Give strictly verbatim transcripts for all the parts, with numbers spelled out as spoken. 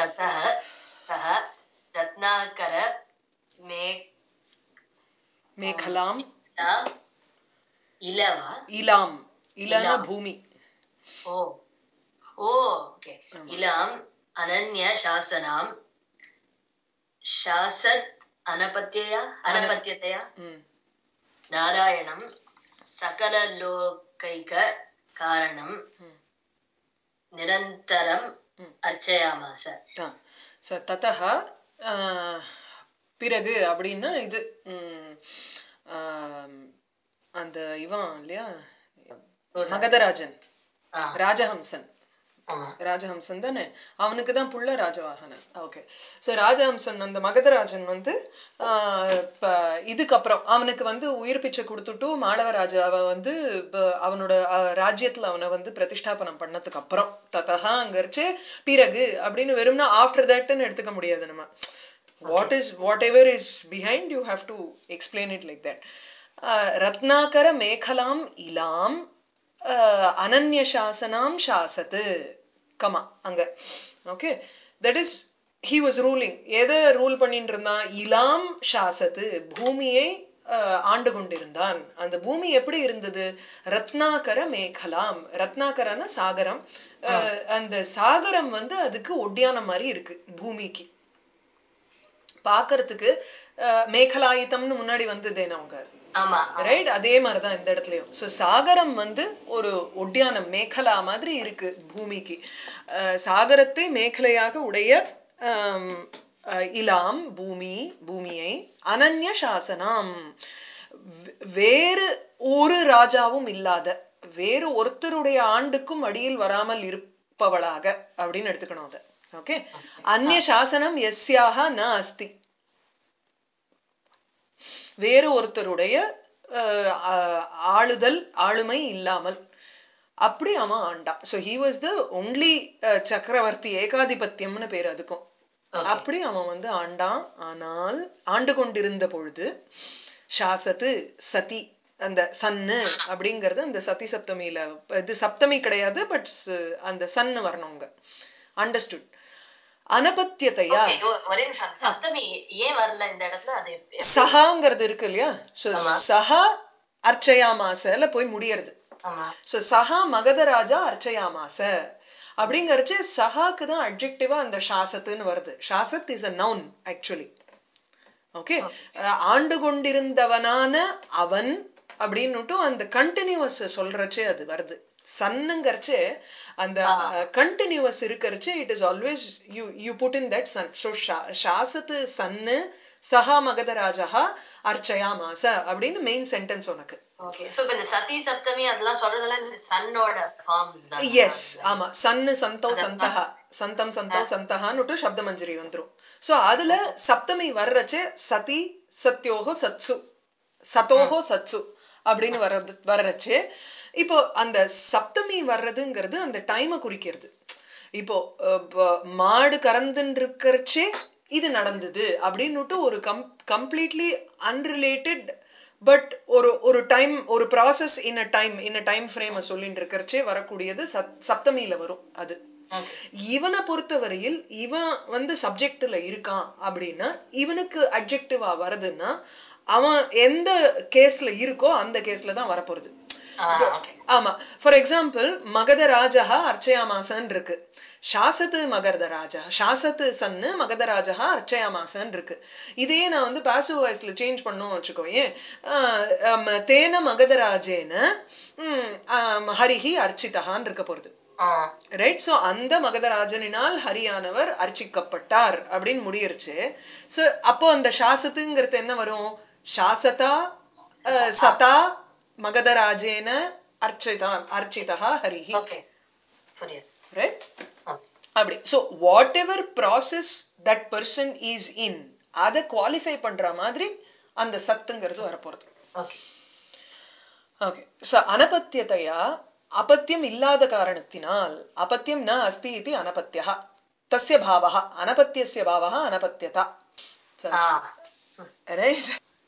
ततः सः रत्नाकर मे மேகலாம் इलवा இலாம் இலன इलाम பூமி ओ ओ ओके इलाम अनन्य शासनाम शासत् अनपत्यया अनपत्यतया नारायणं सकललोकैक कारणं निरन्तरम् अर्चयामास ஸோ ததः பிறகு அப்படின்னா இது அந்த இவன் இல்லையா மகதராஜன் ராஜஹம்சன் ராஜஹம்சன் தானே அவனுக்கு தான் புள்ள ராஜவாகனன் ஓகே ஸோ ராஜஹம்சன் அந்த மகதராஜன் வந்து இதுக்கப்புறம் அவனுக்கு வந்து உயிர் பிச்சை கொடுத்துட்டு மாளவராஜாவை வந்து அவனோட ராஜ்யத்தில் அவனை வந்து பிரதிஷ்டாபனம் பண்ணதுக்கு அப்புறம் ததா அங்கரிச்சு பிறகு அப்படின்னு வெறும்னா ஆஃப்டர் தட்னு எடுத்துக்க முடியாது நம்ம what is whatever is behind you have to explain it like that ரத்னாகர மேகலாம் இலாம் அனன்ய சாசனாம் சாசத்து கமா அங்க okay that is he was ruling எதை ரூல் பண்ணிட்டு இருந்தான் இலாம் சாசத்து பூமியை ஆண்டு கொண்டிருந்தான் அந்த பூமி எப்படி இருந்தது ரத்னாகர மேகலாம் ரத்னாகரன சாகரம் அந்த சாகரம் வந்து அதுக்கு ஒட்டியான மாதிரி இருக்கு பூமிக்கு பாக்குறதுக்கு மேகலாயுதம்னு முன்னாடி வந்ததேன அவங்க ரைட் அதே மாதிரிதான் இந்த இடத்துலயும் ஸோ சாகரம் வந்து ஒரு ஒட்டியானம் மேகலா மாதிரி இருக்கு பூமிக்கு சாகரத்தை மேகலையாக உடைய இலாம் பூமி பூமியை அனன்ய சாசனம் வேறு ஒரு ராஜாவும் இல்லாத வேறு ஒருத்தருடைய ஆண்டுக்கும் அடியில் வராமல் இருப்பவளாக அப்படின்னு எடுத்துக்கணும் அதை ஓகே அந்நிய சாசனம் எஸ்யாக ந அஸ்தி வேறு ஒருத்தருடைய ஆளுதல் ஆளுமை இல்லாமல் அப்படி அவன் ஆண்டான் so he was the only சக்கரவர்த்தி ஏகாதிபத்தியம்னு பேர் அதுக்கும் அப்படி அவன் வந்து ஆண்டான் ஆனால் ஆண்டு கொண்டிருந்த பொழுது சாசத்து சதி அந்த சன்னு அப்படிங்கிறது அந்த சதி சப்தமியில இது சப்தமி கிடையாது பட் அந்த சன்னு வரணுங்க அண்டர்ஸ்டுட் அனபத்தியத்தையா சஹாங்கிறது இருக்கு இல்லையா சஹா அர்ச்சயாமாசல போய் முடியறது சோ சஹா மகதராஜா அர்ச்சயாமாச அப்படிங்கறச்சு சஹாக்கு தான் அட்ஜெக்டிவா அந்த சாசத்துன்னு வருது சாசத் is a noun actually okay ஆண்டு கொண்டிருந்தவனான அவன் அப்படின்னுட்டு அந்த கண்டினியூவஸ் சொல்றச்சே அது வருது சன்னுங்கறச்சு அந்த கண்டினியூவஸ் இருக்கறச்சு it is always you you put in that சன் ஸோ சாசத்து சன்னு சஹா மகதராஜா அர்ச்சயாமாச அப்படின்னு மெயின் சென்டென்ஸ் உனக்கு எஸ் ஆமா சன்னு சந்தோ சந்தஹா சந்தம் சந்தோ சந்தஹான்னு சப்தமஞ்சரி வந்துரும் ஸோ அதுல சப்தமி வர்றச்சு சதி சத்யோகோ சத்சு சதோஹோ சத்சு அப்படின்னு வர்றது வர்றச்சு இப்போ அந்த சப்தமி வர்றதுங்கிறது அந்த டைமை குறிக்கிறது இப்போ மாடு கறந்துன்னு இருக்கிறச்சே இது நடந்தது அப்படின்னுட்டு ஒரு கம் கம்ப்ளீட்லி அன்ரிலேட்டட் பட் ஒரு ஒரு டைம் ஒரு process in a time in a time frame சொல்லிட்டு இருக்கிறச்சே வரக்கூடியது சப் சப்தமியில வரும் அது இவனை பொறுத்தவரையில் இவன் வந்து சப்ஜெக்ட்ல இருக்கான் அப்படின்னா இவனுக்கு அட்ஜெக்டிவா வருதுன்னா அவன் எந்த கேஸ்ல இருக்கோ அந்த கேஸ்ல தான் வரப்போறது ஆமா ஃபார் எக்ஸாம்பிள் மகதராஜா அர்ச்சயாமாசன் இருக்கு சாசத்து மகதராஜா சாசத்து சன்னு மகதராஜா அர்ச்சயாமாசன் இருக்கு இதே நான் வந்து பாசிவ் வாய்ஸ்ல சேஞ்ச் பண்ணும் வச்சுக்கோயேன் தேன மகதராஜேன ஹரிஹி அர்ச்சிதஹான் இருக்க போறது ரைட் ஸோ அந்த மகதராஜனினால் ஹரியானவர் அர்ச்சிக்கப்பட்டார் அப்படின்னு முடியிருச்சு ஸோ அப்போ அந்த சாசத்துங்கிறது என்ன வரும் சாசதா சதா மகதராஜேன அர்ச்சிதா அர்ச்சிதா ஹரிஹி ரைட் அப்படி so whatever process that person is in அதை குவாலிஃபை பண்ற மாதிரி அந்த சத்துங்கிறது வரப்போறது ஓகே ஸோ அனபத்தியத்தையா अपत्यम इल्लाद कारणत्तिनाल अपत्यम न अस्ति इति अनपत्यः तस्य भावः अनपत्यस्य भावः अनपत्यता राइट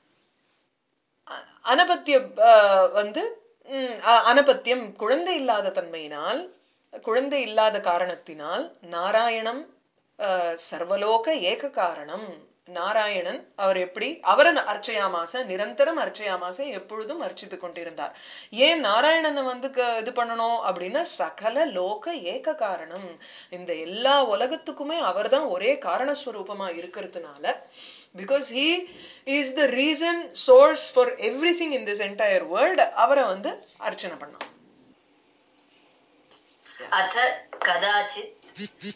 अनपत्य வந்து அனபத்தியம் குழந்தை இல்லாத தன்மையினால் குழந்தை இல்லாத காரணத்தினால் நாராயணம் சர்வலோக ஏக காரணம் நாராயணன் அவர் எப்படி அவரை அர்ச்சையாமாச நிரந்தரம் அர்ச்சையாமாச எப்பொழுதும் அர்ச்சித்து கொண்டிருந்தார். ஏன் நாராயணனை வந்து இது பண்ணணும் அப்படின்னா சகல லோக ஏக காரணம், இந்த எல்லா உலகத்துக்குமே அவர் தான் ஒரே காரணஸ்வரூபமா இருக்கிறதுனால, because he is the reason source for everything in this entire world, அவரை வந்து அர்ச்சனை பண்ணோம். அத கதாச்சித்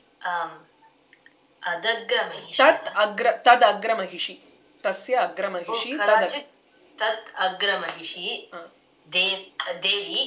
तत् अग्र तद अग्रमहिषि तस्य अग्रमहिषि तद तत् अग्रमहिषि देवी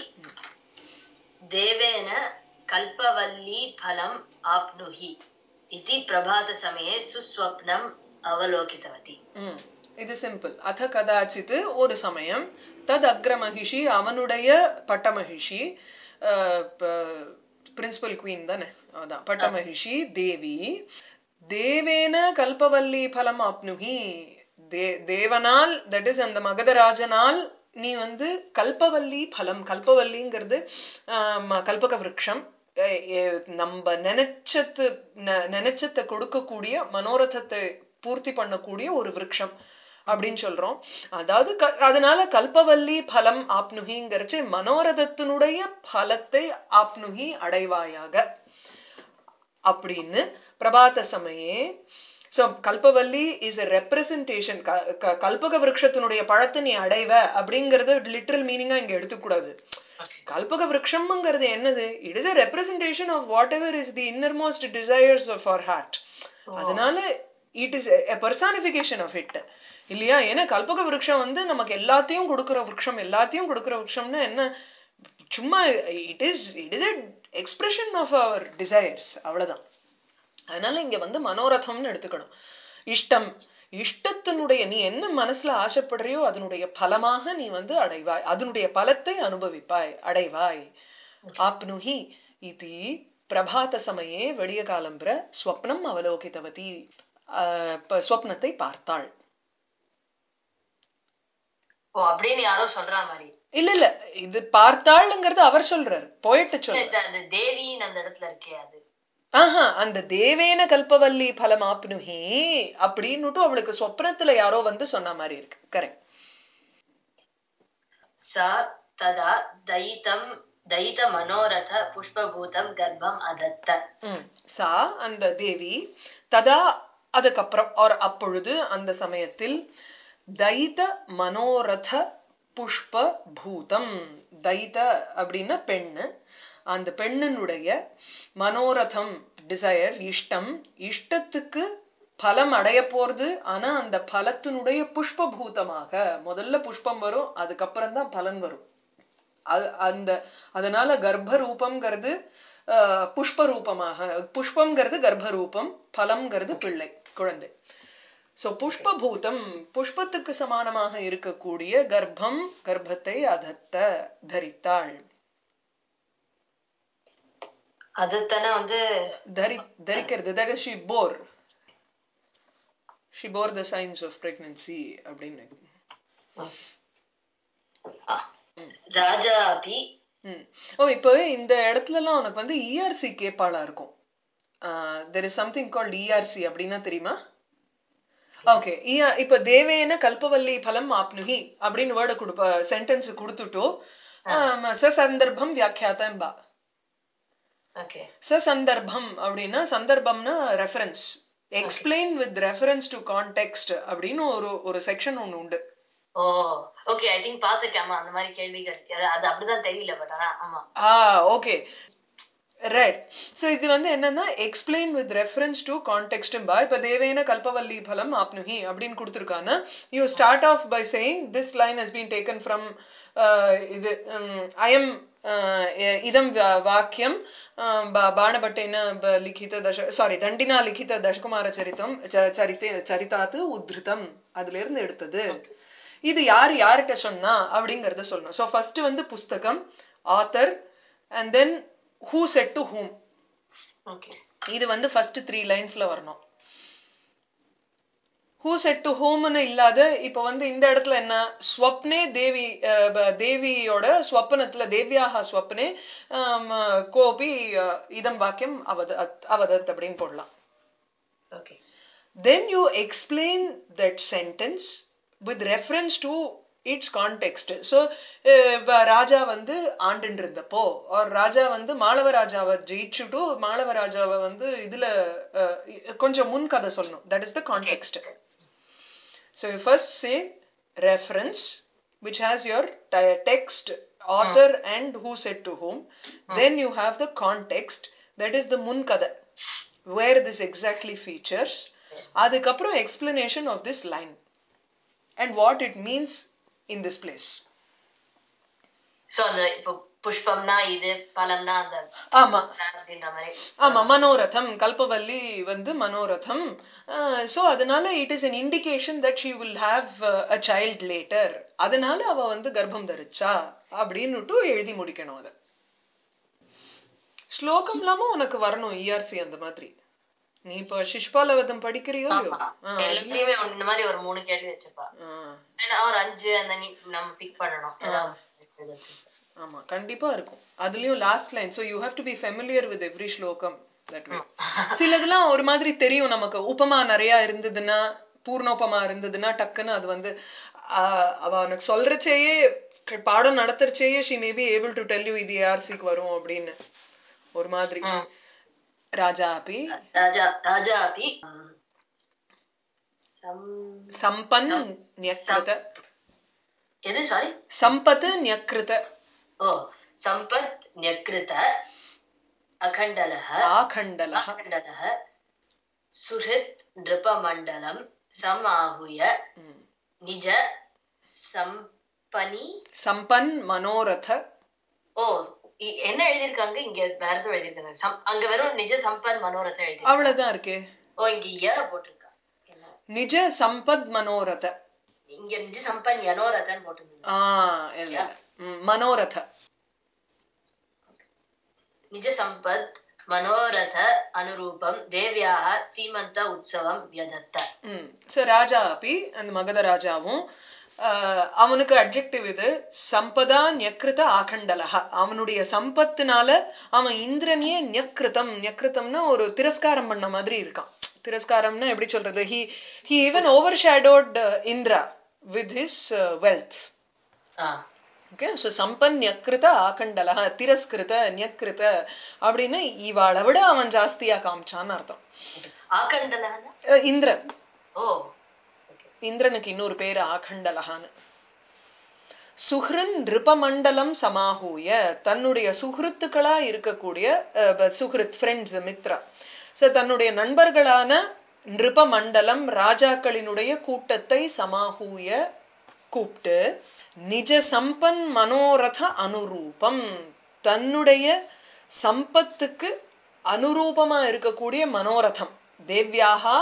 देवेन कल्पवल्ली फलम् आप्नुहि इति प्रभातसमये सुस्वप्नम् अवलोकितवती. இது சிம்பிள். அத கதாச்சித் ஒரு சமயம் தத் அக்ரமஹிஷி அவனுடைய பட்டமஹிஷி பிரின்சிபல் குவீன் தானே, அதான் பட்டமஹிஷி தேவி தேவேன கல்பவல்லி பலம் ஆப்னுகி தே தேவனால் தட் இஸ் அந்த மகதராஜனால் நீ வந்து கல்பவல்லி பலம், கல்பவல்லிங்கிறது கல்பக விருட்சம், நம்ம நினைச்சது நினைச்சத்தை கொடுக்கக்கூடிய மனோரதத்தை பூர்த்தி பண்ணக்கூடிய ஒரு விருட்சம் அப்படின்னு சொல்றோம். அதாவது அதனால கல்பவல்லி பலம் ஆப்னுகிங்கிறச்சு மனோரதத்தினுடைய பலத்தை ஆப்னுகி அடைவாயாக அப்படின்னு பிரபாத சமயே. ஸோ கல்பவல்லி இஸ் எ ரெப்ரசன்டேஷன், கல்பக விருட்சத்தினுடைய பழத்தை நீ அடைவ அப்படிங்கறது லிட்டரல் மீனிங்கா இங்க எடுத்துக்கூடாது. கல்பக விருட்சம்ங்கிறது என்னது? It is a representation of whatever is the innermost desires of our heart. அதனால it is a personification of it இல்லையா? ஏன்னா கல்பக விருட்சம் வந்து நமக்கு எல்லாத்தையும் கொடுக்குற விருட்சம், எல்லாத்தையும் கொடுக்குற விருட்சம்னா என்ன, சும்மா it is it is a expression of our desires, அவ்வளவுதான். அதனால இங்க வந்து மனோரதம்னு எடுத்துக்கணும். இஷ்டம், இஷ்டத்தினுடைய நீ என்ன மனசுல ஆசைப்படுறியோ அதனுடைய பலமாக நீ வந்து அடைவாய், அதனுடைய பலத்தை அனுபவிப்பாய், அடைவாய். ஆப்னுஹி இதி பிரபாத சமயே வெடிய காலம்புற ஸ்வப்னம் அவலோகிதவதி, ஸ்வப்னத்தை பார்த்தாள். அப்படின்னு யாரோ சொல்ற மாதிரி இல்ல இல்ல, இது பார்த்தாள்ங்கிறது அவர் சொல்றாரு, போயிட்டு சொல்ற தேவி அந்த இடத்துல இருக்கே அது. ஆஹா, அந்த தேவேன கல்பவல்லி பலம் ஆப்னுஹி அப்படின்னுட்டு அவளுக்கு சொப்னத்துல யாரோ வந்து சொன்ன மாதிரி இருக்கு. கரெக்ட். சா ததா தைதம் தைத மனோரத புஷ்பபூதம் கர்ப்பம் அதத்த. சா அந்த தேவி ததா அதுக்கப்புறம் ஒரு அப்பொழுது அந்த சமயத்தில் தைத மனோரத புஷ்ப பூதம், தைத அப்படின்னா பெண்ணு, அந்த பெண்ணினுடைய மனோரதம் டிசையர் இஷ்டம், இஷ்டத்துக்கு பலம் அடைய போறது. ஆனா அந்த பலத்தினுடைய புஷ்பபூதமாக முதல்ல புஷ்பம் வரும், அதுக்கப்புறம் தான் பலன் வரும். அந்த அதனால கர்ப்பரூபம்ங்கிறது புஷ்ப ரூபமாக, புஷ்பம்ங்கிறது கர்ப்பரூபம், பலம்ங்கிறது பிள்ளை குழந்தை. சோ புஷ்பபூதம் புஷ்பத்துக்கு சமானமாக இருக்கக்கூடிய கர்ப்பம், கர்ப்பத்தை அதத்த தரித்தாள். அதத்தன வந்து தரி தரிக்கிறது, that is she bore, she bore the signs of pregnancy அப்படின்னு. ராஜா அபி. ஓ, இப்போ இந்த இடத்துல எல்லாம் உனக்கு வந்து இஆர்சி கேப்பாளா இருக்கும். there is something called E R C அப்படின்னா தெரியுமா? ஓகே, இப்ப தேவேன கல்பவல்லி பலம் ஆப்னுஹி அப்படின்னு வேர்டு கொடுப்ப சென்டென்ஸ் கொடுத்துட்டோ சந்தர்ப்பம் வியாக்கியாத்தம்பா. சந்தர்ப்பம் அப்படின்னா சந்தர்ப்பம்னா reference, explain with reference to context அப்படின்னு ஒரு ஒரு செக்ஷன் ஒன்னு உண்டு. ஓ ஓகே, ஐ திங்க் பாத்துக்கேமா அந்த மாதிரி கேள்விகள். அது அப்படிதான் தெரியல, பட் ஆனா ஆமா. ஆ ஓகே ரைட். ஸோ இது வந்து என்னன்னா எக்ஸ்பிளைன் வித் ரெஃபரன்ஸ் டு கான்டெக்ஸ்டும்பா. இப்போ தேவேன கல்பவல்லி பலம் ஆப்னுஹி அப்படின்னு கொடுத்துருக்கானா, you start off by saying this line has been taken from இது அயம் இதம் வாக்கியம் பாணபட்டேன லிখিত தச சாரி தண்டினா லிখিত தசகுமார சரித்தம் சரித்தே சரிதாத்து உத்ருதம், அதுல இருந்து எடுத்தது. இது யார் யார்கிட்ட சொன்னா அப்படிங்கறத சொல்லணும். ஸோ ஃபர்ஸ்ட் வந்து புஸ்தகம், author, and then who said to whom. okay, இது வந்து ஃபர்ஸ்ட் த்ரீ லைன்ஸ்ல வரணும். who said to whom னு இல்லாத. இப்போ வந்து இந்த இடத்துல என்ன, ஸ்வப்னே தேவி, தேவியோட ஸ்வப்னத்துல தேவ்யாஹா ஸ்வப்னே கோபி இதம் வாக்கியம் அவத அவதத் அப்படின்னு போடலாம். Okay. Then you explain that sentence with reference to its context. So ராஜா வந்து ஆண்டுன்னு இருந்தப்போ or ராஜா வந்து மாளவ ராஜாவை ஜெயிச்சுட்டு மாளவ ராஜாவை வந்து இதுல கொஞ்சம் முன் கதை சொல்லணும். That is the context. Okay. So you first say reference which has your text, author hmm. and who said to whom. Hmm. Then you have the context, that is the mun kada, where this exactly features. Adukapram explanation of this line and what it means in this place. So the pushpamna idu palamna and ama ama manoratham kalpavalli vandu manoratham. So adanal it is an indication that she will have uh, a child later. Adanal ava vandu garbham dharicha அப்படினுட்டு எழுதி முடிக்கணும். அத ஸ்லோகம் இல்லாம உனக்கு வரணும் ERC அந்த மாதிரி. நீ இப்ப சிஷ்பாலவதம் படிக்கிறியோ இல்லையோ எல்லாத்தையுமே இந்த மாதிரி ஒரு மூணு கேள்வி வச்சுப்பா ஒரு அஞ்சு அந்த நம்ம பிக் பண்ணணும். ஆமா கண்டிப்பா இருக்கும். அதுலயும் last line. so you have to be familiar with every ஸ்லோகம் that way. சிலதெல்லாம் ஒரு மாதிரி தெரியும் நமக்கு. உபமா நிறைய இருந்ததுன்னா பூர்ணோபமா இருந்ததுன்னா டக்குன்னு அது வந்து அவ எனக்கு சொல்றச்சேயே பாடம் நடத்துறச்சேயே she may be able to tell you இது ஏஆர்சிக்கு வரும் அப்படின்னு ஒரு மாதிரி. ராஜா அப்பி ராஜா ராஜா அப்பி சம்பன் ன்யக்ருத. எது சாரி? சம்பத் ன்யக்ருத. ஓ சம்பத் ன்யக்ருத அகண்டலஹ ஆகண்டலஹ அகண்டலஹ சுஹித் நிருபமண்டலம் சமாஹுய நிஜ சம்பனி சம்பன் மனோரத. ஓ என்ன எழுதிருக்காங்க இங்க? வேற எதுவும் எழுதிருக்காங்க அங்க? வெறும் நிஜ சம்பன் மனோரத எழுதி அவ்வளவுதான் இருக்கு. ஓ இங்க ய போட்டிருக்காங்க. நிஜ சம்பத் மனோரத. இங்க நிஜ சம்பன் யனோரதன் போட்டிருக்காங்க. ஆ இல்ல மனோரத. நிஜ சம்பத் மனோரத அனுரூபம் தேவ்யாக சீமந்த உற்சவம் வியதத்த. ம் சோ ராஜா அப்பி அந்த மகத ராஜாவும் அவனுக்கு அட்ஜெக்டிவ் இது சம்பதா ன்யக்ருத ஆகண்டலஹ. அவனுடைய சம்பத்துனால அவன் இந்திரனியே ன்யக்ருதம். ன்யக்ருதம்னா ஒரு திரஸ்காரம் பண்ண மாதிரி இருக்கான். திரஸ்காரம்னா எப்படி சொல்றது? he he even overshadowed uh, Indra with his uh, wealth. ah okay so sampan nyakrita akandalaha tiraskrita nyakrita அப்படினா இவாளை விட அவன் ஜாஸ்தியா காமிச்சான்னு அர்த்தம். ஆகண்டலஹனா இந்திரன். ஓ இந்திரனுக்கு இன்னொரு பேரு ஆகண்டலஹான்னு. சுஹ்ரன் நிருபமண்டலம் சமாஹூய தன்னுடைய சுஹ்ருத்துக்களா இருக்கக்கூடிய சுஹ்ருத் ஃப்ரெண்ட்ஸ் மித்ரா. சோ தன்னுடைய நண்பர்களான நிருபமண்டலம் ராஜாக்களினுடைய கூட்டத்தை சமாஹூய கூப்பிட்டு நிஜ சம்பன் மனோரத அனுரூபம் தன்னுடைய சம்பத்துக்கு அனுரூபமா இருக்கக்கூடிய மனோரதம் தேவ்யாகா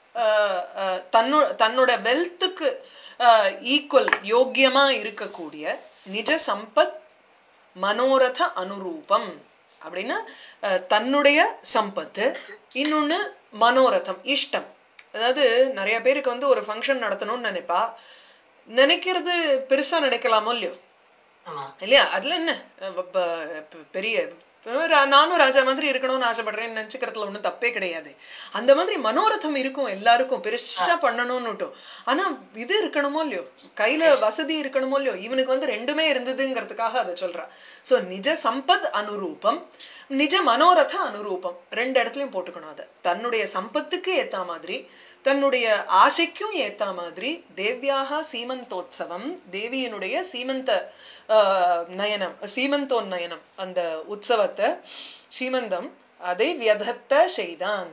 தன்னு தன்னோட வெல்த்துக்கு ஈக்குவல் யோக்கியமா இருக்கக்கூடிய நிஜ சம்பத் மனோரத அனுரூபம் அப்படின்னா தன்னுடைய சம்பத்து இன்னொன்னு மனோரதம் இஷ்டம். அதாவது நிறைய பேருக்கு வந்து ஒரு ஃபங்க்ஷன் நடத்தணும்னு நினைப்பா. நினைக்கிறது பெருசா நினைக்கலாமோ இல்லையோ இல்லையா? அதுல என்ன பெரிய நானும் ராஜா மாதிரி இருக்கணும்னு ஆசைப்படுறேன்னு நினைச்சுக்கிறதுல ஒன்றும் தப்பே கிடையாது. அந்த மாதிரி மனோரதம் இருக்கும் எல்லாருக்கும் பெருசா பண்ணணும்னுட்டும். ஆனா இது இருக்கணுமோ இல்லையோ கையில வசதி இருக்கணுமோ இல்லையோ. இவனுக்கு வந்து ரெண்டுமே இருந்ததுங்கிறதுக்காக அதை சொல்றான். சோ நிஜ சம்பத் அனுரூபம் நிஜ மனோரத அனுரூபம் ரெண்டு இடத்துலயும் போட்டுக்கணும். அதை தன்னுடைய சம்பத்துக்கு ஏத்த மாதிரி தன்னுடைய ஆசைக்கும் ஏத்த மாதிரி தேவ்யாக சீமந்தோத்சவம் தேவியினுடைய சீமந்த நயனம் சீமந்தோன்னயனம் அந்த உற்சவத்தை சீமந்தம் அதை வியதத்த செய்தான்.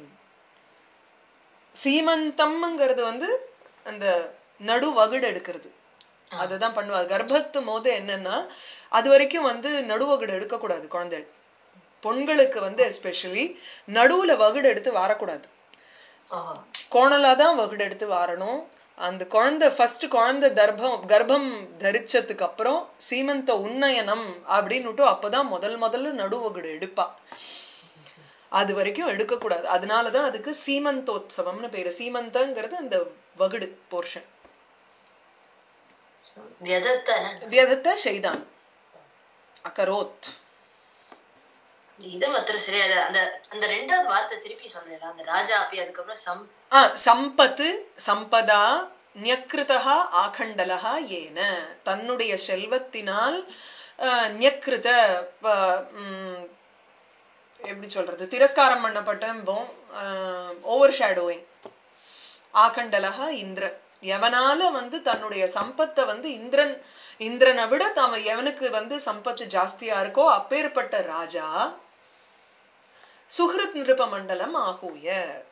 சீமந்தம்ங்கிறது வந்து அந்த நடு வகுடு எடுக்கிறது. அதுதான் பண்ணுவாங்க கர்ப்பத்து போது. என்னன்னா அது வரைக்கும் வந்து நடுவகுடு எடுக்கக்கூடாது குழந்தைகள். பொண்களுக்கு வந்து எஸ்பெஷலி நடுவுல வகுடு எடுத்து வாரக்கூடாது. கோணலாதான் வகுடு எடுத்து வாரணும். அந்த குழந்தை ஃபர்ஸ்ட் குழந்தை கர்ப்பம் கர்ப்பம் தரிச்சதுக்கு அப்புறம் சீமந்த உன்னயனம் அப்படின்னுட்டு அப்பதான் முதல் முதல்ல நடுவகுடு எடுப்பா. அது வரைக்கும் எடுக்கக்கூடாது. அதனாலதான் அதுக்கு சீமந்தோத்சவம்னு பேரு. சீமந்தங்கிறது அந்த வகுடு போர்ஷன். வியதத்த செய்தான் அகரோத். இது மாத்திரம் சரியா அந்த அந்த ரெண்டாவது வார்த்தை திருப்பி சொல்றேன். அந்த ராஜா அப்படி அதுக்கப்புறம் சம் ஆ சம்பத்து சம்பதா ஞக்ருதா ஆகண்டலஹா ஏன தன்னுடைய செல்வத்தினால் ஞக்ருத எப்படி சொல்றது திரஸ்காரம் பண்ணப்பட்ட ஓவர் ஷேடோயிங் ஆகண்டலஹா இந்திரன் எவனால வந்து தன்னுடைய சம்பத்தை வந்து இந்திரன் இந்திரனை விட தாம எவனுக்கு வந்து சம்பத்து ஜாஸ்தியா இருக்கோ அப்பேற்பட்ட ராஜா சுஹ்ருத் நிருப மண்டலம் ஆகூய.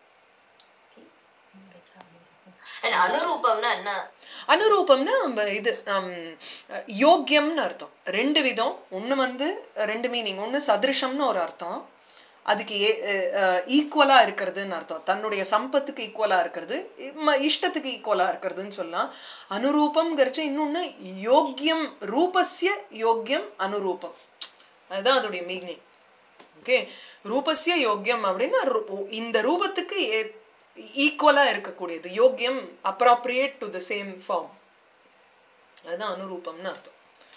அனுரூபம்னா என்ன? அனுரூபம்னா இது யோக்கியம்னு அர்த்தம். ரெண்டு விதம். ஒண்ணு வந்து ரெண்டு மீனிங். ஒண்ணு சதிருஷம்னு ஒரு அர்த்தம், அதுக்கு ஈக்குவலா இருக்கிறதுன்னு அர்த்தம். தன்னுடைய சம்பத்துக்கு ஈக்குவலா இருக்கிறது, இஷ்டத்துக்கு ஈக்குவலா இருக்கிறதுன்னு சொல்லலாம். அனுரூபம்ங்கிறச்சு இன்னொன்னு யோக்கியம், ரூபஸ்ய யோக்கியம் அனுரூபம், அதுதான் அதோடைய மீனிங். ஓகே, ரூபஸ்ய யோக்கியம் அப்படின்னா இந்த ரூபத்துக்கு ஈக்குவலா இருக்கக்கூடியது, யோக்கியம் appropriate to the same form, அதுதான் அனுரூபம்னு அர்த்தம்.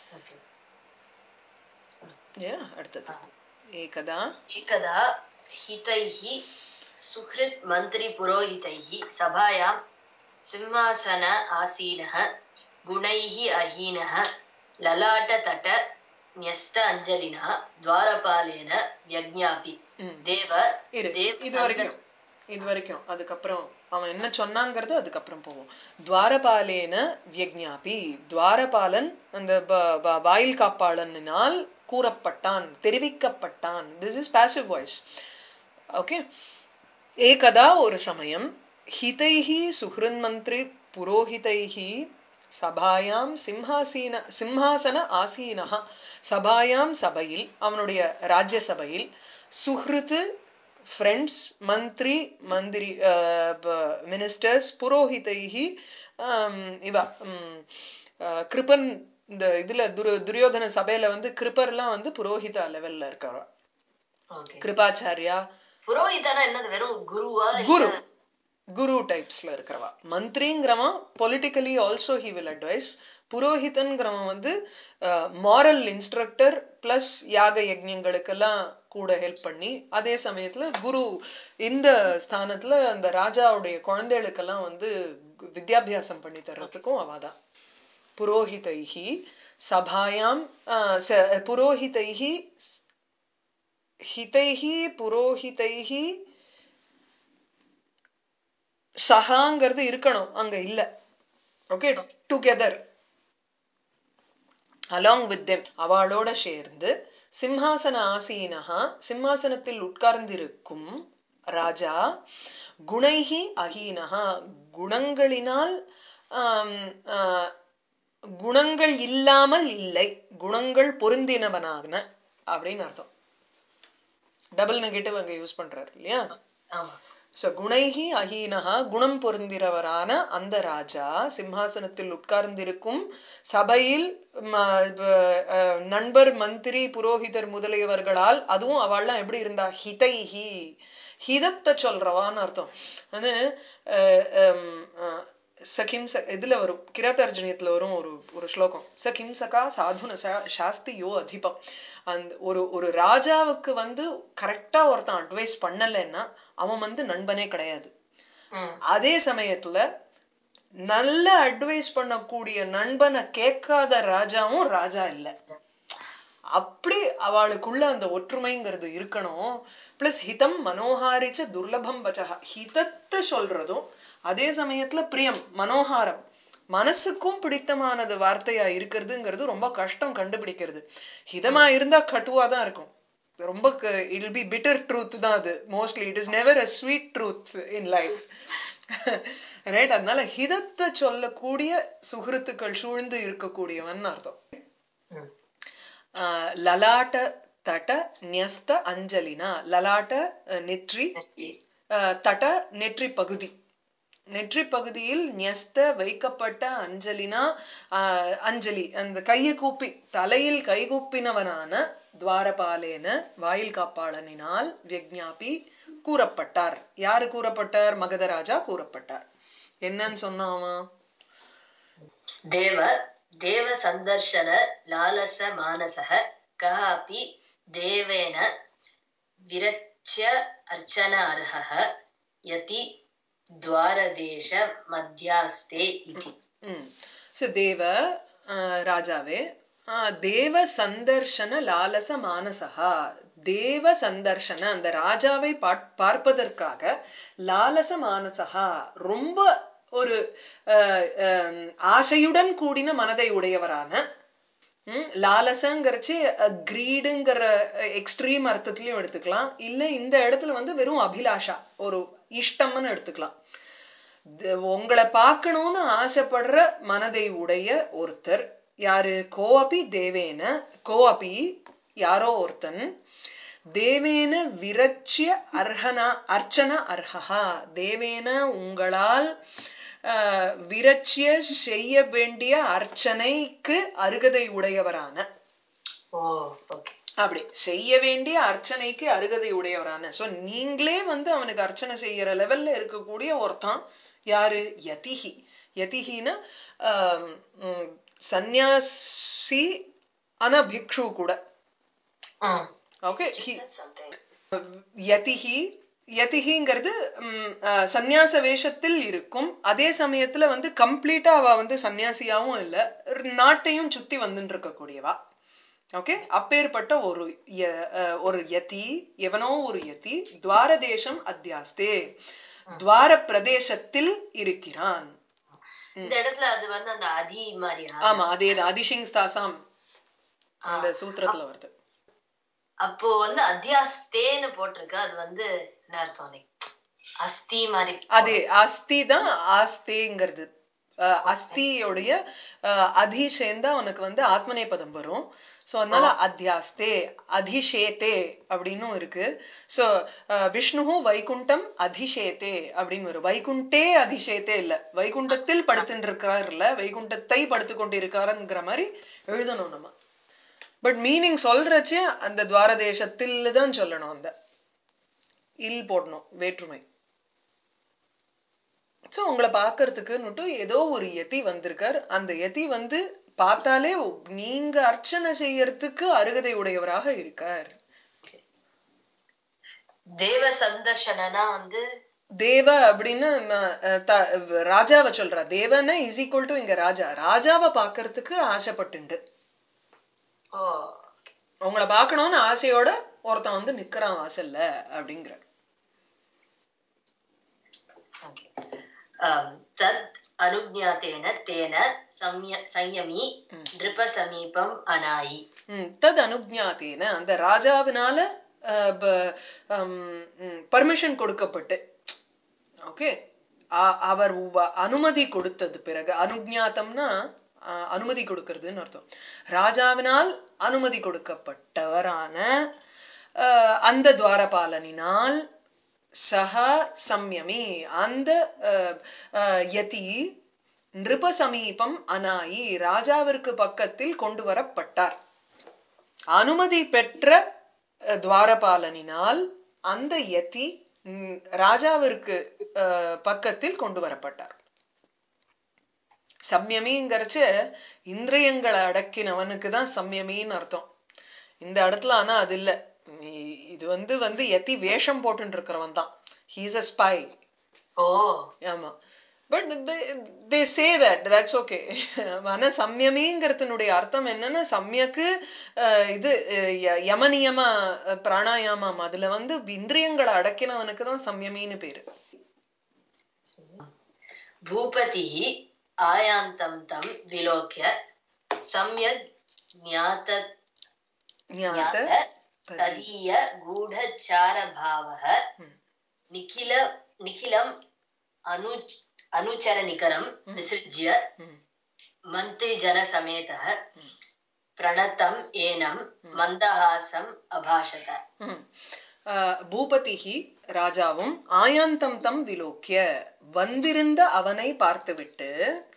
அடுத்தது ஏகதா ஏகதா ஹிதைஹி சுஹ்ருத் மந்திரி புரோஹிதைஹி சபாயாம் சிம்மாசன ஆசீனஹ குணைஹி அஹீனஹ லலாட்ட தட ன்யஸ்த அஞ்சலினஹ துவாரபாலேன யஜ்ஞாபி தேவ இது வரைக்கும் இது வரைக்கும் அதுக்கப்புறம் அவன் என்ன சொன்னாங்கிறது அதுக்கப்புறம் போவோம். துவாரபாலேன வியஜ்ஞாபி, துவாரபாலன் அந்த வாயில் காப்பாளனால் கூறப்பட்டான், தெரிவிக்கப்பட்டான். This is passive voice. Okay. ஏகதா ஒரு சமயம், ஹிதைஹி சுஹ்ருன் மந்திரி புரோஹிதைஹி சபாயாம் சிம்ஹாசீன சிம்ஹாசன ஆசீனஹ, சபாயாம் சபையில், அவனுடைய ராஜ்ய சபையில், சுஹ்ருத்து ஃப்ரெண்ட்ஸ், மந்திரி மந்திரி மினிஸ்டர்ஸ், புரோஹிதைஹி இவ கிருபன், இந்த இதுல துரு துரியோதன சபையில வந்து கிருப்பர்லாம் வந்து புரோஹிதா லெவல்ல இருக்காரா, கிருபாச்சாரியா. புரோஹிதனா என்னது, வெறும் குருவா? குரு குரு டைப்ஸ்ல இருக்கிறவா. மந்திரிங்கிறவன் politically also he will advise. புரோஹிதன்கிறவன் வந்து மாரல் இன்ஸ்ட்ரக்டர் பிளஸ் யாக யஜ்ஞங்களுக்கெல்லாம் கூட ஹெல்ப் பண்ணி, அதே சமயத்துல குரு இந்த ஸ்தானத்துல அந்த ராஜாவுடைய குழந்தைகளுக்கெல்லாம் வந்து வித்யாபியாசம் பண்ணி தர்றதுக்கும் அவாதான். புரோஹிதைஹி சபாயாம் புரோஹிதைஹி ஹிதைஹி புரோஹிதைஹி சஹாங்கிறது இருக்கணும், அங்க இல்ல. Okay, together along with them, அவளோட சேர்ந்து, சிம்ஹாசன ஆசீனஹா சிம்மாசனத்தில் உட்கார்ந்திருக்கும் ராஜா, குணைஹி அஹீனஹா குணங்களினால் குணங்கள் இல்லாமல் இல்லை, குணங்கள் பொருந்தினவனான அப்படின்னு அர்த்தம். டபுள் நெகட்டிவ் அங்க யூஸ் பண்றாரு இல்லையா. சோ குணைஹி அஹீனஹா குணம் பொருந்திரவரான அந்த ராஜா சிம்ஹாசனத்தில் உட்கார்ந்திருக்கும் சபையில் நண்பர் மந்திரி புரோஹிதர் முதலியவர்களால், அதுவும் அவள்லாம் எப்படி இருந்தா, ஹிதைஹி ஹிதத்தை சொல்றவான்னு அர்த்தம். அது சகிம் இதுல வரும், கிராத்தார்ஜுனியத்துல வரும் ஒரு ஒரு ஸ்லோகம், சகிம்சகா சாதுன சாஸ்தி யோ அதிபம். அந்த ஒரு ஒரு ராஜாவுக்கு வந்து கரெக்டா ஒருத்தன் அட்வைஸ் பண்ணலைன்னா அவன் வந்து நண்பனே கிடையாது. அதே சமயத்துல நல்ல அட்வைஸ் பண்ணக்கூடிய நண்பனை கேட்காத ராஜாவும் ராஜா இல்லை. அப்படி அவளுக்குள்ள அந்த ஒற்றுமைங்கிறது இருக்கணும். பிளஸ் ஹிதம் மனோஹாரிச்ச துர்லபம் வச்சகா, ஹிதத்தை சொல்றதும் அதே சமயத்துல பிரியம் மனோஹாரம் மனசுக்கும் பிடித்தமானது வார்த்தையா இருக்கிறதுங்கிறது ரொம்ப கஷ்டம் கண்டுபிடிக்கிறது. ஹிதமா இருந்தா கட்டுவா தான் இருக்கும், ரொம்ப it will be bitter truth தான் அது. Mostly it is never a sweet truth in life, right? அதனால ஹிதத்தை சொல்லக்கூடிய சுஹൃத்துக்கள் சூழ்ந்து இருக்கக்கூடியவன் அர்த்தம். லலாட்ட தட ன்யஸ்த அஞ்சலினா, லலாட்ட நெற்றி, தட நெற்றி பகுதி, நெற்றி பகுதியில் ன்யஸ்த வைக்கப்பட்ட அஞ்சலினா அஞ்சலி, அந்த கையை கூப்பி தலையில் கைகூப்பினவனான துவாரபாலேன வாயில் காப்பாளனினால் வியஜ்ஞாபி கூறப்பட்டார். யாரு கூறப்பட்டார்? மகதராஜா கூறப்பட்டார். என்னன்னு சொன்னாமா, தேவ தேவ சந்தர்ஷன லாலச மானசஹ கஹாபி தேவேன विरच्य अर्चन अर्हः यति द्वारदेश मध्यास्ते इति. So தேவ ராஜாவே தேவ சந்தர்ஷன லாலச மானசா தேவ சந்தர்ஷன அந்த ராஜாவை பார்ப்பதற்காக லாலச மானசா ரொம்ப ஒரு ஆசையுடன் கூடின மனதை உடையவரான லாலசங்கிறச்சு கிரீடுங்கிற எக்ஸ்ட்ரீம் அர்த்தத்திலையும் எடுத்துக்கலாம் இல்ல இந்த இடத்துல வந்து வெறும் அபிலாஷா ஒரு இஷ்டம்னு எடுத்துக்கலாம் உங்களை பார்க்கணும்னு ஆசைப்படுற மனதை உடைய ஒருத்தர் யாரு கோஅபி தேவேன கோஅபி யாரோ ஒருத்தன் தேவேன விரட்சிய அர்ஹனா அர்ச்சன அர்ஹா தேவேன உங்களால் விரட்சிய செய்ய வேண்டிய அர்ச்சனைக்கு அருகதை உடையவரான அப்படி செய்ய வேண்டிய அர்ச்சனைக்கு அருகதை உடையவரான சோ நீங்களே வந்து அவனுக்கு அர்ச்சனை செய்யற லெவல்ல இருக்கக்கூடிய ஒருத்தன் யாரு யதிஹி யதிஹினா சந்நியாசி ஆனா பிக்ஷு கூட ஓகே யதிஹி யதிஹிங்கிறது சந்நியாச வேஷத்தில் இருக்கும் அதே சமயத்துல வந்து கம்ப்ளீட்டா அவ வந்து சன்னியாசியாவும் இல்ல நாட்டையும் சுத்தி வந்துட்டு இருக்கக்கூடியவா ஓகே அப்பேற்பட்ட ஒரு ஒரு யதி எவனோ ஒரு யதி துவார தேசம் அத்தியாஸ்தே துவார பிரதேசத்தில் இருக்கிறான் இந்த இடத்துல அது வந்து அந்த அதி மாதிரியா ஆமா அதேதான் அதிஷிங் ஸ்தாசாம் அந்த சூத்திரத்துல வருது அப்போ வந்து அத்தியாஸ்தேன்னு போட்டிருக்கு அது வந்து என்ன அர்த்தம் அஸ்தி மாதிரி அதே அஸ்தி தான் ஆஸ்தேங்கிறது அஸ்தியோடைய அதி சேர்ந்தா உனக்கு வந்து ஆத்மநேபதம் வரும் சோ அதனால அத்தியாஸ்தே அதிஷேதே அப்படின்னு இருக்கு சோ விஷ்ணு வைகுண்டம் அதிஷேதே அப்படின்னு வரும் வைகுண்டே அதிஷேதே இல்ல வைகுண்டத்தில் படுத்துட்டு இருக்கிறார் இல்ல வைகுண்டத்தை படுத்து கொண்டு இருக்காருங்கிற மாதிரி எழுதணும் நம்ம பட் மீனிங் சொல்றச்சு அந்த துவார தேசத்தில் தான் சொல்லணும் அந்த இல் போடணும் வேற்றுமை சோ உங்களை பாக்குறதுக்குன்னுட்டு ஏதோ ஒரு யதி வந்திருக்கார் அந்த யதி வந்து பார்த்தாலே நீங்க அர்ச்சனை செய்யறதுக்கு அருகதை உடையவராக இருக்கார் தேவ சந்தர்ஷனா வந்து தேவ அப்படின்னு ராஜாவை சொல்றா தேவன இஸ் ஈக்குவல் டு இங்க ராஜா ராஜாவை பாக்குறதுக்கு ஆசைப்பட்டு உங்களை பார்க்கணும்னு ஆசையோட ஒருத்தன் வந்து நிக்கிறான் வாசல்ல அப்படிங்கிற தத் அனுஜ்ஞாதேன தேன சம்யமி நிருப சமீபம் அனாயி தத் அனுஜ்ஞாதேன அந்த ராஜாவினால பர்மிஷன் கொடுக்கப்பட்டு ஓகே அவர் அனுமதி கொடுத்தது பிறகு அனுஜ்ஞாதம்னா அனுமதி கொடுக்கிறதுன்னு அர்த்தம் ராஜாவினால் அனுமதி கொடுக்கப்பட்டவரான அந்த துவாரபாலனினால் சஹா சம்யமி அந்த யதி நிருப சமீபம் அனாயி ராஜாவிற்கு பக்கத்தில் கொண்டு வரப்பட்டார் அனுமதி பெற்ற துவாரபாலனினால் அந்த யதி ராஜாவிற்கு பக்கத்தில் கொண்டு வரப்பட்டார் சம்யமிங்கிறச்ச இந்திரியங்களை அடக்கினவனுக்கு தான் சம்யமின்னு அர்த்தம் இந்த இடத்துல ஆனா அது இல்ல இது வந்து வந்து யதி வேஷம் போட்டு இருக்கிறவன் தான் ஹீஸ் அ ஸ்பை ஓ ஆமா but they say that that's okay ஆனா சம்யமிங்கிறதுனுடைய அர்த்தம் என்னன்னா சம்யக்கு இது யமனியம பிராணாயாமம் அதுல வந்து இந்திரியங்களை அடக்கினவனுக்கு தான் சம்யமின்னு பேரு பூபதி ஆயாந்தம் தம் விலோக்ய சம்யக் ஞாத ஞாத ததீய கூடச்சார பாவஹ நிகில நிகிலம் அனு அனுச்சர நிகரம் விசிருஜ்ய மந்த்ரி ஜன சமேதः பிரணதம் ஏனம் மந்தஹாசம் அபாஷத பூபதிஹி ராஜாவும் ஆயாந்தம் தம் விலோக்கிய வந்திருந்த அவனை பார்த்துவிட்டு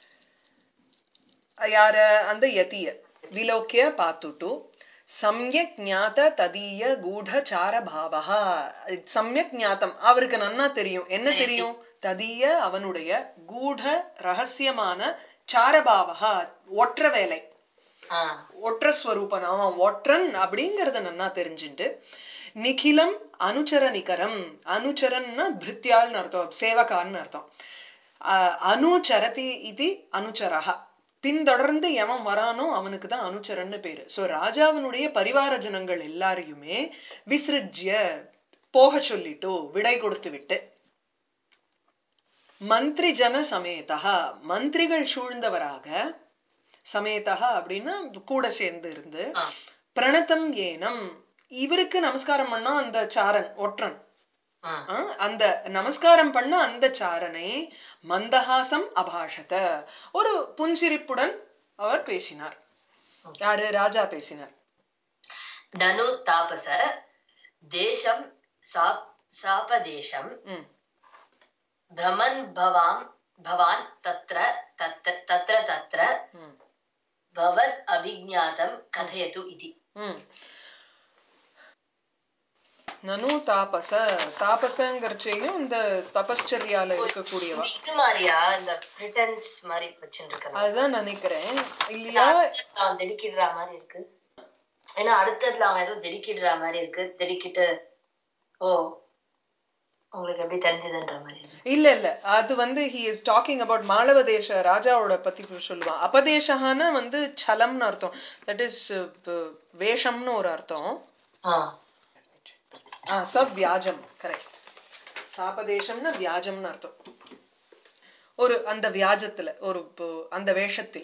யார அந்த யதிய விலோக்கிய பார்த்துட்டு சம்யக் ஞாத ததீய கூடச்சார பாவஹா சம்யக் ஞாத்தம் அவருக்கு நன்னா தெரியும் என்ன தெரியும் ததீய அவனுடைய கூட ரகசியமான சாரபாவஹா ஒற்ற வேலை ஒற்ற ஸ்வரூபன் அவன் ஒற்றன் அப்படிங்கறத நன்னா தெரிஞ்சுட்டு நிகிலம் அனுச்சர நிகரம். அனுச்சரன்னா பிருத்தியால்னு அர்த்தம், சேவகான்னு அர்த்தம். அனுச்சரதி இது அனுச்சரஹா, பின்தொடர்ந்து எவன் வரானோ அவனுக்கு தான் அனுச்சரன்னு பேரு. சோ ராஜாவினுடைய பரிவார ஜனங்கள் எல்லாரையுமே விசிருஜ்ய போக சொல்லிட்டு விடை கொடுத்து விட்டு, மந்திரி ஜன சமேதா மந்திரிகள் சூழ்ந்தவராக, சமேதா அப்படின்னா கூட சேர்ந்து இருந்து, பிரணத்தம் ஏனம் இவருக்கு நமஸ்காரம் பண்ணா அந்த சாரன் ஒற்றன், அந்த நமஸ்காரம் பண்ண அந்த சாரனை மந்தஹாசம் அபாஷத ஒரு புன்சிரிப்புடன் அவர் பேசினார். யாரு? ராஜா பேசினார். நனு தாபச தேசம் சாபதேசம் பிரமன் பவாம் பவான் தத்ர தத்ர தத்ர தத்ர பவத் அபிஜ்ஞாதம் கதயது இதி. நனு தாபச, தாபசங்கர்ச்சையும் இந்த தபஸ்சர்யால இருக்கக்கூடியவா, இது மாதிரியா இந்த பிரிட்டன்ஸ் மாதிரி வச்சிருக்கேன் அதுதான் நினைக்கிறேன் இல்லையா? அவன் திடுக்கிடுற மாதிரி இருக்கு. ஏன்னா அடுத்ததுல அவன் ஏதோ திடுக்கிடுற மாதிரி இருக்கு. திடுக்கிட்டு ஓ உங்களுக்கு எப்படி தெரிஞ்சதுன்ற மாதிரி. இல்ல இல்ல, அது வந்து he is talking about Malava தேச ராஜாவோட பத்தி சொல்லுவான். அபதேசஹான வந்து சலம்னு அர்த்தம், தட் இஸ் வேஷம்னு ஒரு அர்த்தம். ஆ சப் வியாஜம், கரெக்ட். சாபதேசம்னா வியாஜம்னு அர்த்தம். ஒரு அந்த வியாஜத்துல ஒரு அந்த வேஷத்தில்.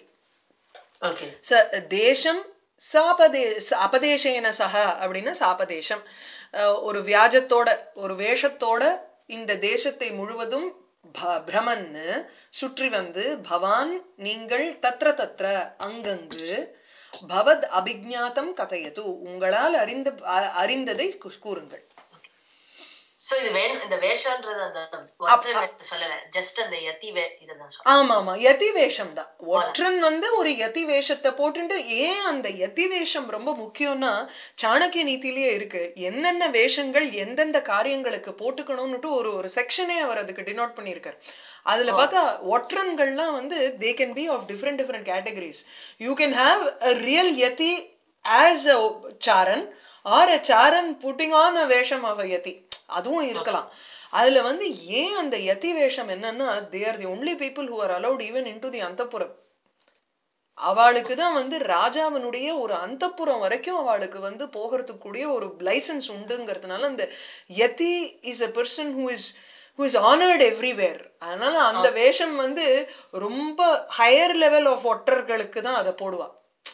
தேசம் சாபதே அபதேசேன சக அப்படின்னா சாபதேசம், ஒரு வியாஜத்தோட ஒரு வேஷத்தோட இந்த தேசத்தை முழுவதும் பிரமன்னு சுற்றி வந்து, பவான் நீங்கள், தத்ர தத்ர அங்கங்கு, பவத் அபிஜ்ஞாதம் கதயது உங்களால் அறிந்த அறிந்ததை கூறுங்கள். சோ இது வேணும், இந்த வேஷம்ன்றது அந்த ஒற்றன் சொல்லல, ஜஸ்ட் அந்த யதி வே இதுதான். ஆமா ஆமா, யதி வேஷம் தான். ஒற்றன் வந்து ஒரு யதி வேஷத்தை போட்டுட்டு, ஏன் அந்த யதி வேஷம் ரொம்ப முக்கியம்னா சாணக்கிய நீதியிலேயே இருக்கு, என்னென்ன வேஷங்கள் எந்தெந்த காரியங்களுக்கு போட்டுக்கணும்னுட்டு ஒரு ஒரு செக்ஷனே அவர் அதுக்கு டினோட் பண்ணியிருக்காரு. அதுல பார்த்தா ஒற்றன்கள்லாம் வந்து they can be of different different categories. You can have a real yati as a charan or a charan putting on a வேஷம் of a yati, அதுவும் இருக்கலாம். அதுல வந்து ஏன் அந்த யதி வேஷம் என்னன்னா, they are the only people who are allowed even into the அந்தப்புரம். அவளுக்கு தான் வந்து ராஜாவினுடைய ஒரு அந்தப்புறம் வரைக்கும் அவளுக்கு வந்து போகிறதுக்கு கூடிய ஒரு லைசன்ஸ் உண்டுங்கிறதுனால அந்த யதி is a person who is who is honored everywhere. அதனால அந்த வேஷம் வந்து ரொம்ப ஹையர் லெவல் ஆஃப் ஒற்றர்களுக்கு தான் அதை போடுவா.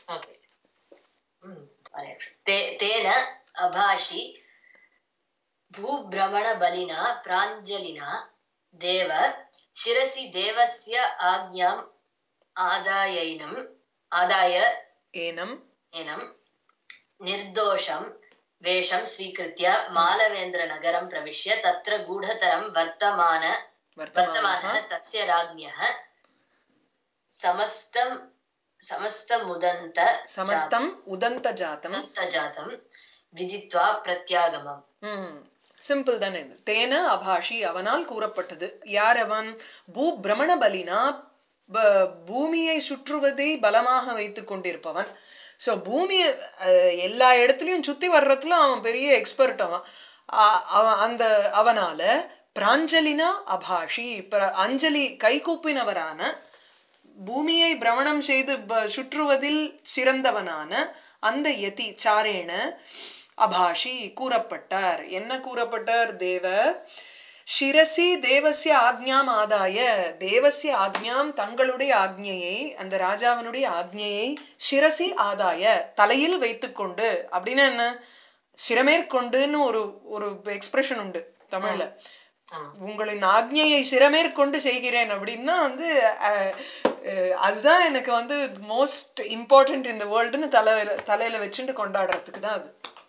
தேன அபாஷி பூப்ரமண பலினா பிராஞ்சலினா தேவ சிரசி தேவஸ்ய ஆக்ஞாம் ஆதாயைனம் ஆதாய ஏனம் ஏனம் நிர்தோஷம் வேஷம் ஸ்வீகிருத்ய மாலவேந்திர நகரம் பிரவிஷ்ய தத்ர கூடதரம் வர்த்தமான வர்த்தமானः தஸ்ய ராஜ்ஞः சமஸ்தம் சமஸ்தமுதந்த சமஸ்தம் உதந்த ஜாதம் ஜாதம் விதித்வா பிரத்யாகமம். சிம்பிள் தானே இது. தேன அபாஷி அவனால் கூறப்பட்டது. யார் அவன்? பூ பிரமண பலினா பூமியை சுற்றுவதை பலமாக வைத்துக் கொண்டிருப்பவன். ஸோ பூமியை எல்லா இடத்துலையும் சுத்தி வர்றதுல அவன் பெரிய எக்ஸ்பர்ட். அவன் அவன் அந்த அவனால பிராஞ்சலினா அபாஷி அஞ்சலி கைகூப்பினவரான, பூமியை பிரமணம் செய்து சுற்றுவதில் சிறந்தவனான அந்த யதி சாரேன அபாஷி கூறப்பட்டார். என்ன கூறப்பட்டார்? தேவ சிரசி தேவசிய ஆக்ஞாம் ஆதாய, தேவசிய ஆக்ஞாம் தங்களுடைய ஆக்ஞையை, அந்த ராஜாவினுடைய ஆக்ஞையை சிரசி ஆதாய தலையில் வைத்துக்கொண்டு. அப்படின்னா என்ன? சிரமேற்கொண்டுன்னு ஒரு ஒரு எக்ஸ்பிரஷன் உண்டு தமிழ்ல. உங்களின் ஆக்ஞையை சிரமேற்கொண்டு செய்கிறேன் அப்படின்னா வந்து அதுதான் எனக்கு வந்து மோஸ்ட் இம்பார்ட்டன்ட் இந்த வேர்ல்டுன்னு தலையில தலையில வச்சுட்டு கொண்டாடுறதுக்கு தான் அது.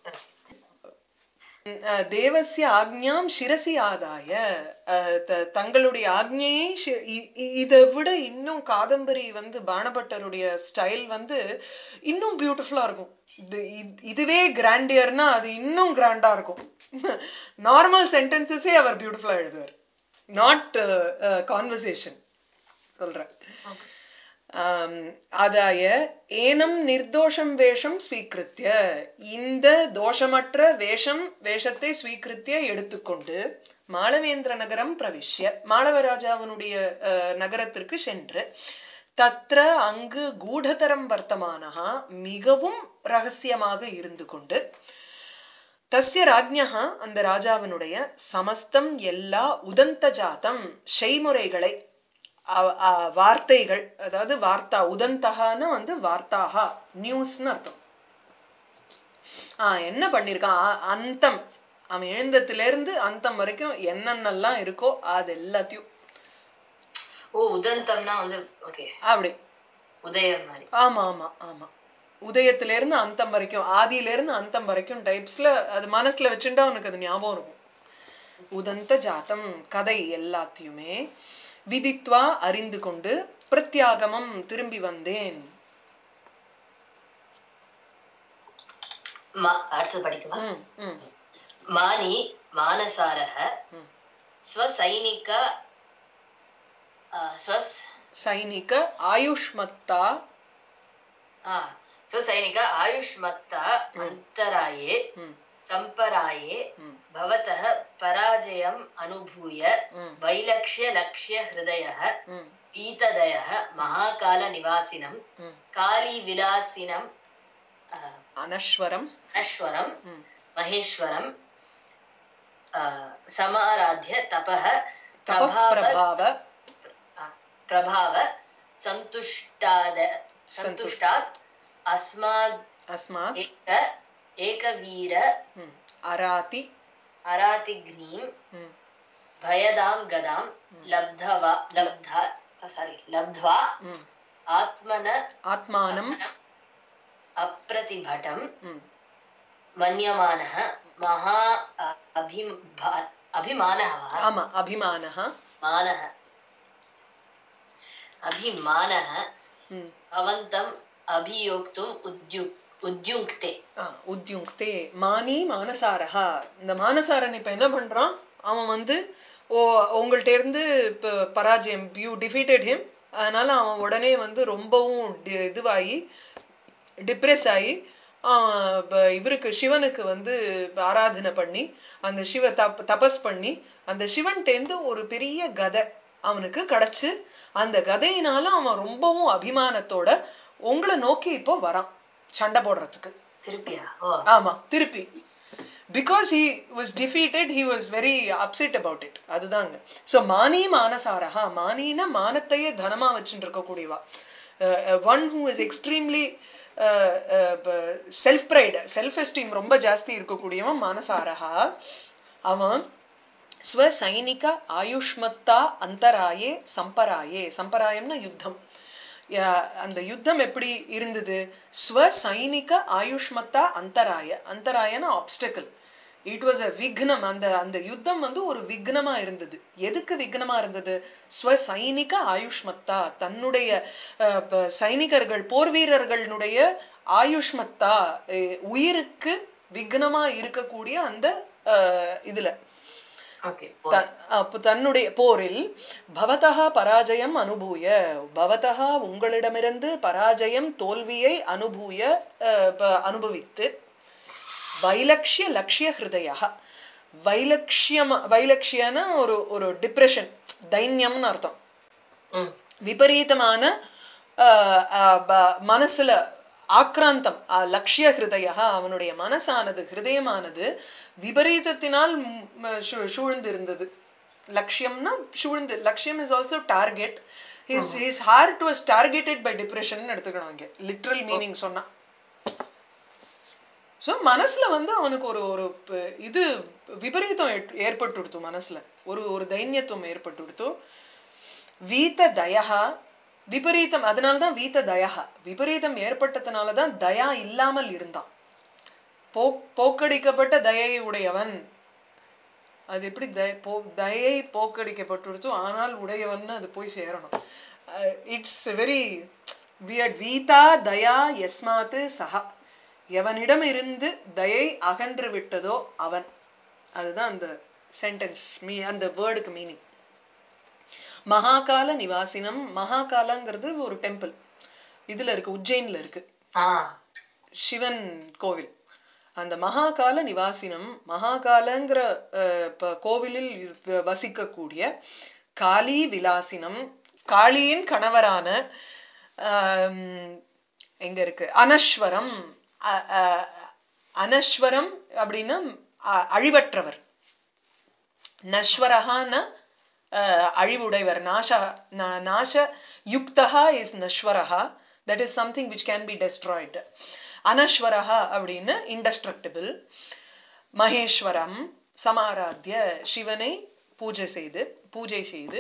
தேவசிய ஆக்ஞாம் சிரசி ஆதாய, தங்களுடைய ஆக்ஞையை, இதை விட இன்னும் காதம்பரி வந்து பாணபட்டருடைய ஸ்டைல் வந்து இன்னும் பியூட்டிஃபுல்லா இருக்கும். இதுவே கிராண்டியர்னா அது இன்னும் கிராண்டா இருக்கும். நார்மல் சென்டென்சஸே அவர் பியூட்டிஃபுல்லா எழுதுவார், நாட் கான்வர்சேஷன் சொல்றேன். ஆதாய ஏனம் நிர்தோஷம் வேஷம் ஸ்வீகிருத்திய இந்த தோஷமற்ற வேஷம் வேஷத்தை ஸ்வீகிருத்திய எடுத்துக்கொண்டு மாளவேந்திர நகரம் பிரவிஷ்ய மாளவராஜாவினுடைய நகரத்திற்கு சென்று தத்ர அங்கு கூடதரம் வர்த்தமானஹா மிகவும் ரகசியமாக இருந்து கொண்டு தஸ்ய ராஜ்ஞः அந்த ராஜாவினுடைய சமஸ்தம் எல்லா உதந்த ஜாத்தம் செய்முறைகளை வார்த்தைகள் அதாவது வார்த்தா உதந்தகான்னு வந்து வார்த்தாகா நியூஸ்னு அர்த்தம். ஆஹ் என்ன பண்ணிருக்கான் அந்தம் அவன் எழுந்ததுல இருந்து அந்தம் வரைக்கும் என்னென்னலாம் இருக்கோ அது எல்லாத்தையும் ஓ உதந்தம்னா வந்து ஓகே அப்படி உதயம் மாதிரி. ஆமா ஆமா ஆமா உதயத்துல இருந்து அந்தம் வரைக்கும் ஆதியில இருந்து அந்தம் வரைக்கும் டைப்ஸ்ல அது மனசுல வச்சுட்டா உனக்கு அது ஞாபகம் இருக்கும். உதந்த ஜாத்தம் கதை எல்லாத்தையுமே விதித்வா அறிந்து கொண்டு பிரத்யாகமம் திரும்பி வந்தேன். அடுத்தது படிக்கவா? மானி மானசாரஹ ஸ்வசைனிக ஸ்வஸ் சைனிக ஆயுஷ்மத்தா स्वसैनिक आयुष्मत्ता अंतराये संपराये भवतः पराजयम् अनुभूय वैलक्ष्य लक्ष्य हृदयः ईतदयः महाकाल निवासिनं काली विलासिनं अनश्वरम् अनश्वरं महेश्वरं समाराध्य तपः प्रभाव प्रभाव संतुष्टाद संतुष्टात् अस्माद् अस्मात् एक एकवीर अराति अरातिग्नीं भयदां गदां लब्धवा लब्धा सॉरी लब्ध्वा आत्मन आत्मानम् अप्रतिभटं मन्यमानः महा अभिमा अभिमानः आमा अभिमानः मानः अभिमानः भवन्तम् अभियोक्तुम् उद्युक् उद्युक्ते उद्युक्ते மானி மானசாரஹா. இந்த மானசாரன் இப்ப என்ன பண்றான், அவன் வந்து ஓ உங்கள்ட்ட இருந்து பராஜயம் யூ டிஃபீட்டட் ஹிம், அதனால அவன் உடனே வந்து ரொம்பவும் இதுவாகி டிப்ரெஸ் ஆகி இவருக்கு சிவனுக்கு வந்து ஆராதனை பண்ணி அந்த சிவ தப் தபஸ் பண்ணி அந்த சிவன்டேந்து ஒரு பெரிய கதை அவனுக்கு கிடைச்சு அந்த கதையினால அவன் ரொம்பவும் அபிமானத்தோட உங்களை நோக்கி இப்போ வரான் சண்டை போடுறதுக்கு. திருப்பியா? ஆமா திருப்பி. Because he was defeated, he was very upset about it. அதுதாங்க. So மானி மானசாரஹா, மானினா மானத்தையே தனமா வச்சுட்டு இருக்கக்கூடியவா, one who is extremely self pride self esteem ரொம்ப ஜாஸ்தி இருக்கக்கூடியவன் மானசாரஹா. அவன் ஸ்வசைனிக ஆயுஷ்மத்தா அந்தராயே சம்பராயே, சம்பராயம்னா யுத்தம், அந்த யுத்தம் எப்படி இருந்தது, ஸ்வசைனிக ஆயுஷ்மத்தா அந்தராய, அந்தராயன ஆப்ஸ்டக்கிள், இட் வாஸ் அ விக்னம், அந்த அந்த யுத்தம் வந்து ஒரு விக்னமா இருந்தது. எதுக்கு விக்னமா இருந்தது, ஸ்வசைனிக ஆயுஷ்மத்தா, தன்னுடைய சைனிகர்கள் போர் வீரர்களுடைய ஆயுஷ்மத்தா உயிருக்கு விக்னமா இருக்கக்கூடிய அந்த இதுல தன்னுடைய போரில் பவதஹா பராஜயம் அனுபூய, பவதஹா உங்களிடமிருந்து பராஜயம் தோல்வியை அனுபூய அனுபவித்து வைலக்ஷ்ய லக்ஷ்ய ஹிருதயா, வைலக்ஷ்யம் வைலக்ஷ்யன ஒரு ஒரு டிப்ரெஷன் தைன்யம்னு அர்த்தம், விபரீதமான மனசுல ஆக்ராந்தம், லக்ஷ்ய ஹிருதயா அவனுடைய மனசானது ஹிருதயமானது விபரீதத்தினால் சூழ்ந்து இருந்தது. லக்ஷ்யம்னா சூழ்ந்து, லக்ஷ்யம் is also target, his his heart was targeted by depression எடுத்துக்கணும் இங்க லிட்டரல் மீனிங் சொன்னா. சோ மனசுல வந்து அவனுக்கு ஒரு ஒரு இது விபரீதம் ஏற்பட்டு கொடுத்து, மனசுல ஒரு ஒரு தைன்யத்துவம் ஏற்பட்டு கொடுத்து. வீத தயா விபரீதம், அதனால்தான் வீத தயா, விபரீதம் ஏற்பட்டதுனாலதான் தயா இல்லாமல் இருந்தான். போ போக்கடிக்கப்பட்ட தயை உடையவன், அது எப்படி தயை போக்கடிக்கப்பட்டு ஆனால் உடையவன் அது போய் சேரணும். It's very weird. வீதா தயா யஸ்மாத் சஹா, எவனிடம் இருந்து தயை அகன்று விட்டதோ அவன், அதுதான் அந்த சென்டென்ஸ் மீ அந்த வேர்டுக்கு மீனிங். மகாகால நிவாசினம், மகாகாலங்கிறது ஒரு டெம்பிள், இதுல இருக்கு, உஜ்ஜைன்ல இருக்கு ஆ சிவன் கோவில். அந்த மகாகால நிவாசினம், மகாகாலங்கிற அஹ், ப- கோவிலில் வ- வசிக்கக்கூடிய காளி விலாசினம், காளியின் கணவரான ஆம், எங்க இருக்கு அனஸ்வரம். அ- அ- அனஸ்வரம் அப்படின்னா அ- அழிவற்றவர். நஸ்வரஹான அழிவுடைவர். நாச நா- நாச யுக்தஹா இஸ் நஸ்வரஹா, that is something which can be destroyed. அனஸ்வரஹா அப்படின்னு இன்டஸ்ட்ரக்டிபிள். மகேஸ்வரம் சமாராத்திய, சிவனை பூஜை செய்து பூஜை செய்து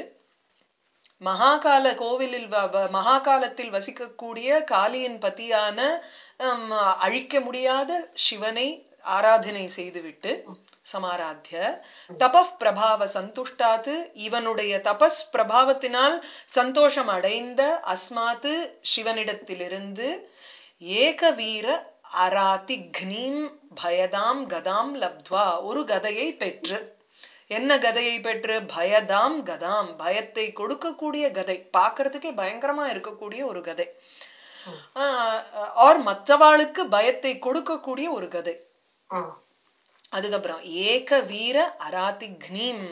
மகாகால கோவிலில் வ- வ- மகாகாலத்தில் வசிக்கக்கூடிய காளியின் பத்தியான ஹம், அழிக்க முடியாத சிவனை ஆராதனை செய்துவிட்டு சமாராத்திய தபப் பிரபாவ சந்துஷ்டாத்து, இவனுடைய தபஸ் பிரபாவத்தினால் சந்தோஷம் அடைந்த அஸ்மாத்து சிவனிடத்திலிருந்து ஏக வீர அராதிக்னீம் பயதாம் கதாம் லப்த்வா, ஒரு கதையை பெற்று. என்ன கதையை பெற்று? பயதாம் கதாம், பயத்தை கொடுக்கக்கூடிய கதை, பார்க்கறதுக்கே பயங்கரமா இருக்கக்கூடிய ஒரு கதை. ம் ஆர் மற்றவாளுக்கு பயத்தை கொடுக்கக்கூடிய ஒரு கதை. ம் அதுக்கப்புறம் ஏக வீர அராதிக்னீம்,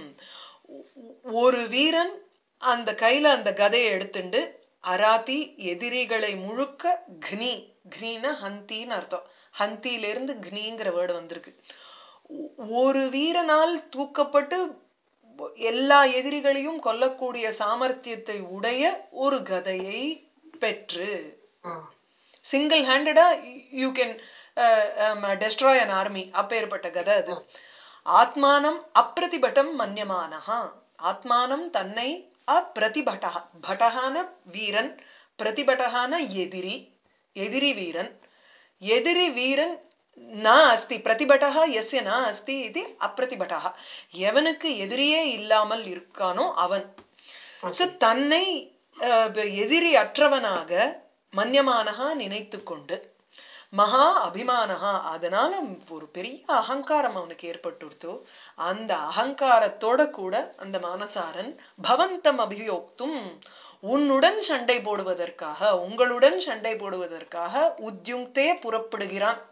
ஒரு வீரன் அந்த கையில அந்த கதையை எடுத்துண்டு அராதி எதிரிகளை முழுக்க,க்னி க்னின்னா ஹந்தின்னு அர்த்தம், ஹந்தியிலிருந்து க்னிங்கிற வேர்டு வந்திருக்கு. ஒ- ஒரு வீரனால் தூக்கப்பட்டு எல்லா எதிரிகளையும் கொல்லக்கூடிய சாமர்த்தியத்தை உடைய ஒரு கதையை பெற்று. ம் சிங்கிள் ஹேண்டடா you can destroy an army, அப்பேற்பட்ட கதை அது. ம் ஆத்மானம் அப்பிரதிபட்டம் மன்யமானஹா, ஆத்மானம் தன்னை அப்பிரதிபட்டா, பட்டகான வீரன், பிரதிபட்டகான எதிரி, எதிரி வீரன், எதிரி வீரன் ந அஸ்தி, பிரதிபட்டா எஸ்ய ந அஸ்தி இது அப்பிரதிபட்டா, எவனுக்கு எதிரியே இல்லாமல் இருக்கானோ அவன். So, ஓகே தன்னை அஹ், எதிரி அற்றவனாக மன்யமானஹா நினைத்து கொண்டு, மகா அபிமானஹா, அதனால ஒரு பெரிய அகங்காரம் அவனுக்கு ஏற்பட்டுடுத்தோ, அந்த அகங்காரத்தோட கூட அந்த மானசாரன் பவந்தம் அபியோக்தும், உன்னுடன் சண்டை போடுவதற்காக, உங்களுடன் சண்டை போடுவதற்காக உத்யுங்தே புறப்படுகிறான்.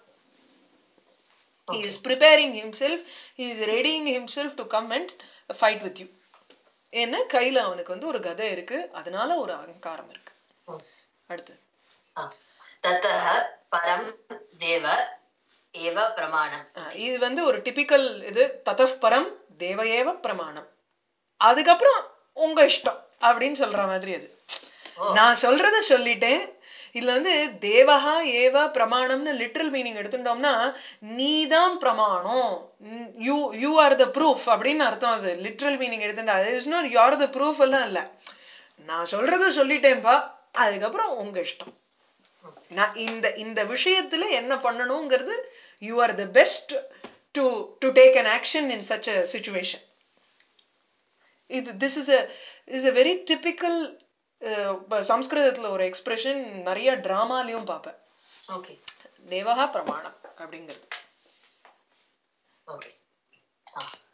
He okay is preparing himself, he is readying himself to come and fight with you. ஏன்னா கையில அவனுக்கு வந்து ஒரு கதை இருக்கு, அதனால ஒரு அகங்காரம் இருக்கு. ம் அடுத்து ஆ தத்தஹ பரம் தேவ ஏவ பிரமாணம். அஹ் ஓகே இது வந்து ஒரு டிபிக்கல் இது, ததஃப் பரம் தேவ ஏவ பிரமாணம், அதுக்கப்புறம் உங்க இஷ்டம் அப்படின்னு சொல்ற மாதிரி. அது ஓ நான் சொல்றத சொல்லிட்டேன். இதுல வந்து தேவஹா ஏவ பிரமாணம்னு லிட்ரல் மீனிங் எடுத்துட்டோம்னா நீதான் பிரமாணம், you you are the proof அப்படின்னு அர்த்தம். அது லிட்ரல் மீனிங் எடுத்துட்டா is not you are the proof எல்லாம் இல்ல, நான் சொல்றத சொல்லிட்டேன்பா, அதுக்கப்புறம் உங்க இஷ்டம். ஓகே நான் இந்த இந்த விஷயத்துல என்ன பண்ணணுங்கிறது, you are the best to to take an action in such a situation. இது this is is a very typical சம்ஸ்கிருதத்துல ஒரு எக்ஸ்பிரஷன், நிறைய டிராமாலையும் பார்ப்பேன். ஓகே தேவஹா பிரமாணம் அப்படிங்கிறது. ஓகே ஆ